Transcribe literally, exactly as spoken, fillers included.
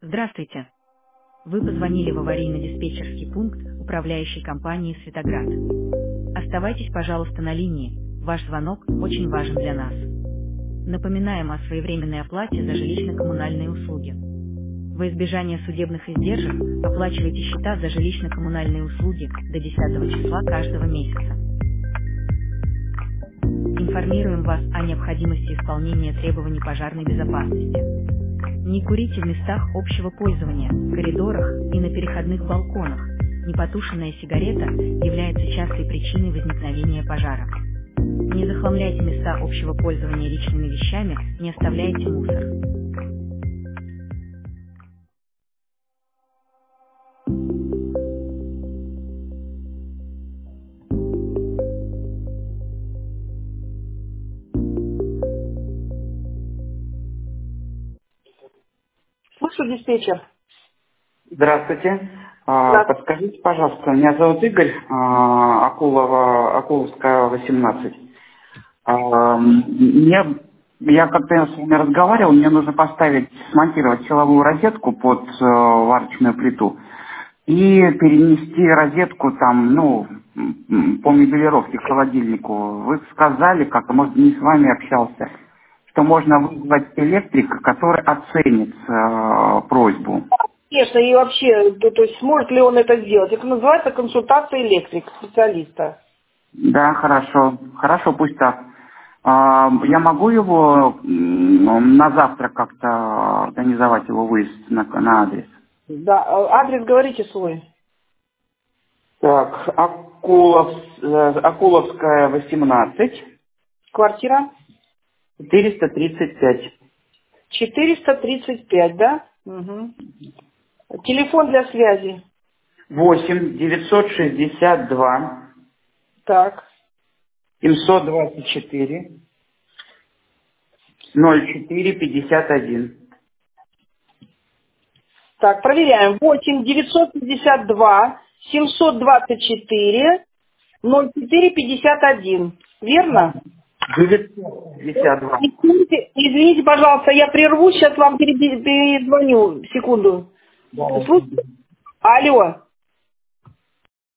Здравствуйте. Вы позвонили в аварийно-диспетчерский пункт управляющей компании «Светоград». Оставайтесь, пожалуйста, на линии. Ваш звонок очень важен для нас. Напоминаем о своевременной оплате за жилищно-коммунальные услуги. Во избежание судебных издержек оплачивайте счета за жилищно-коммунальные услуги до десятого числа каждого месяца. Информируем вас о необходимости исполнения требований пожарной безопасности. Не курите в местах общего пользования, коридорах и на переходных балконах. Непотушенная сигарета является частой причиной возникновения пожара. Не захламляйте места общего пользования личными вещами, не оставляйте мусор. Слушаю, диспетчер. Здравствуйте. А, Да. Подскажите, пожалуйста, меня зовут Игорь, а, Акулова, Акуловская, восемнадцать. А, Мне, я как-то с вами разговаривал, мне нужно поставить, смонтировать силовую розетку под э, варочную плиту и перенести розетку там, ну, м, по мебелировке к холодильнику. Вы сказали, как, может, не с вами общался, что можно вызвать электрика, который оценит э, просьбу. Конечно, и вообще, то, то есть сможет ли он это сделать? Это называется консультация электрика, специалиста. Да, хорошо. Хорошо, пусть так. А, Я могу его м, на завтра как-то организовать его выезд на, на адрес? Да, а адрес говорите свой. Так, Акулов, э, Акуловская, восемнадцать, Квартира четыреста тридцать пять. четыреста тридцать пять, да? Угу. Телефон для связи. восемь девятьсот шестьдесят два Так. семьсот двадцать четыре ноль четыре пятьдесят один. Так, проверяем. восемь девятьсот пятьдесят два семьсот двадцать четыре ноль четыре пятьдесят один. Верно? девятьсот пятьдесят два. Извините, извините, пожалуйста, я прерву, сейчас вам переби- перезвоню. Секунду. Да. Слушайте. Алло.